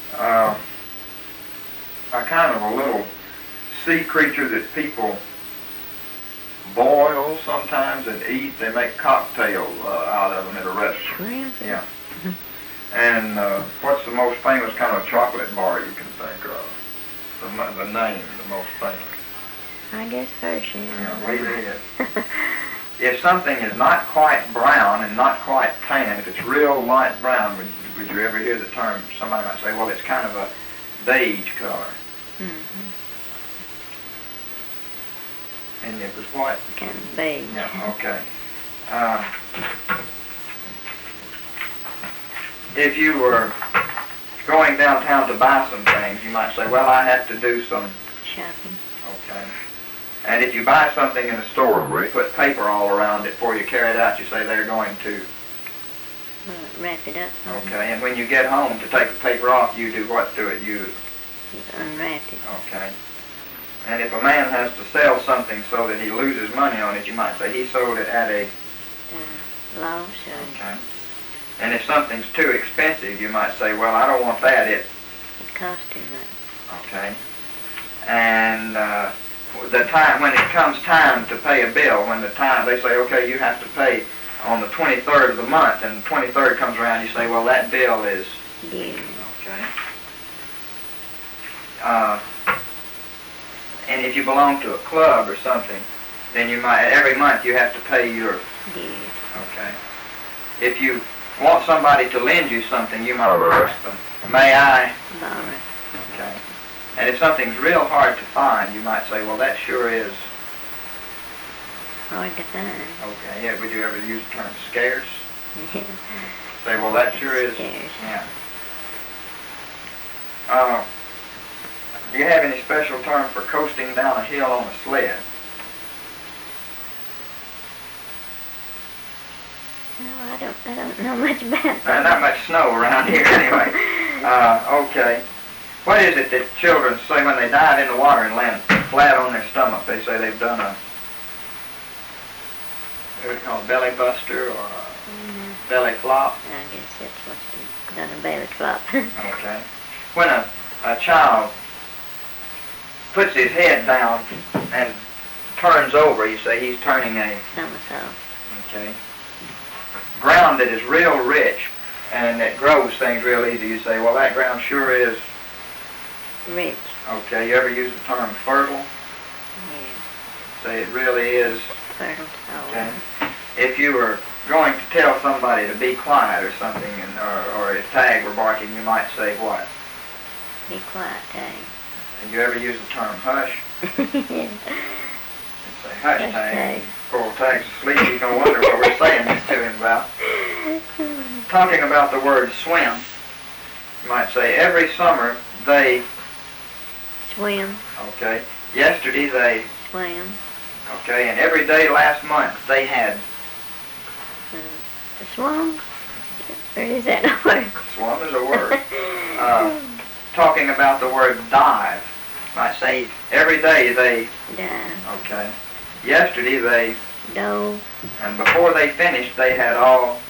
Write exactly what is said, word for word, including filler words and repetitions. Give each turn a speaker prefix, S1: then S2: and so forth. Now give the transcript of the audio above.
S1: uh, a kind of a little sea creature that people boil sometimes and eat. They make cocktails uh, out of them at a restaurant.
S2: Shrimp?
S1: Yeah. And uh, what's the most famous kind of chocolate bar you can think of? The, the name, the most famous.
S2: I guess Hershey.
S1: Yeah, wait it. If something is not quite brown and not quite tan, if it's real light brown, would, would you ever hear the term, somebody might say, well, it's kind of a beige color.
S2: Mm-hmm.
S1: And it was what?
S2: Kind of beige.
S1: Yeah, okay. Uh, if you were going downtown to buy some things, you might say, well, I have to do some
S2: shopping.
S1: Okay. And if you buy something in a store, you put paper all around it before you carry it out, you say they're going to
S2: uh, wrap it up.
S1: Okay. And when you get home to take the paper off, you do what to it? You,
S2: you unwrap it.
S1: Okay. And if a man has to sell something so that he loses money on it, you might say he sold it at a
S2: uh, loss.
S1: Okay. And if something's too expensive, you might say, well, I don't want that. It
S2: It costs too much.
S1: Okay. And uh, the time when it comes time to pay a bill, when the time they say, okay, you have to pay on the twenty-third of the month, and the twenty-third comes around, you say, well, that bill is
S2: due.
S1: Okay. Uh, and if you belong to a club or something, then you might every month you have to pay your
S2: due.
S1: Okay. If you want somebody to lend you something, you might ask them, may I
S2: borrow?
S1: Okay. And if something's real hard to find, you might say, well, that sure is
S2: hard to find.
S1: Okay, yeah, would you ever use the term scarce?
S2: Yeah.
S1: Say, well, that sure is
S2: scarce.
S1: Yeah. Uh, do you have any special term for coasting down a hill on a sled?
S2: No, I don't. I don't know much about
S1: Uh,
S2: that.
S1: not much snow around here anyway. Uh, okay. What is it that children say when they dive in the water and land flat on their stomach? They say they've done a, what do you call it, belly buster or a
S2: Mm-hmm.
S1: belly flop?
S2: I guess that's what's done a belly flop.
S1: Okay. When a, a child puts his head down and turns over, you say he's turning a
S2: somersault.
S1: Okay. Ground that is real rich and that grows things real easy, you say, well, that ground sure is
S2: rich.
S1: Okay. You ever use the term fertile?
S2: Yeah.
S1: Say it really is.
S2: Fertile. Oh.
S1: Okay. If you were going to tell somebody to be quiet or something, and, or, or if Tag were barking, you might say what?
S2: Be quiet, Tag.
S1: Have you ever used the term hush?
S2: Yeah.
S1: Say, hush,
S2: Hush,
S1: Tag.
S2: Tag.
S1: Poor old Tag's asleep. He's going to wonder what we're saying this to him about. Talking about the word swim, you might say, every summer they,
S2: Swim.
S1: okay, yesterday they,
S2: Swam.
S1: okay, and every day last month they had,
S2: Uh, swam? Or is that a word?
S1: swum is a word. Uh, talking about the word dive, you might say, every day they,
S2: Dive.
S1: okay, yesterday they,
S2: Dove.
S1: and before they finished they had all